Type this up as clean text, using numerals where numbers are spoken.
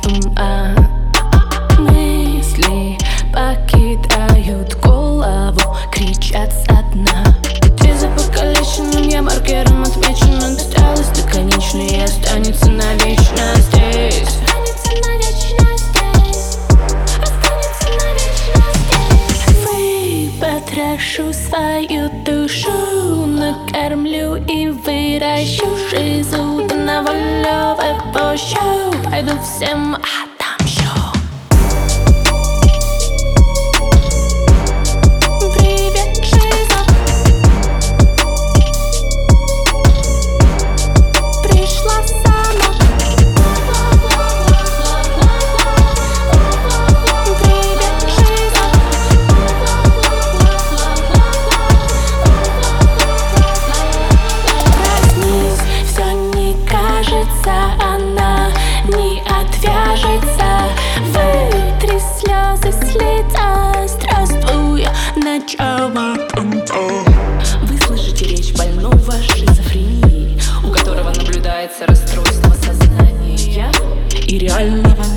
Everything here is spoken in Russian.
ума. Мысли покидают голову, кричат со дна. Ты за покалеченным, я маркером отмечена. Досталось до конечной и останется навечно здесь. Потрошу свою душу, накормлю и выращу жизнь. Да на волю выпущу, пойду всем отомщу. Привет, жизнь, пришла сама. Привет, жизнь. Она не отвяжется. Вытри слезы с лица, здравствуя, начало. Вы слышите речь больного шизофрении, у которого наблюдается расстройство сознания и реального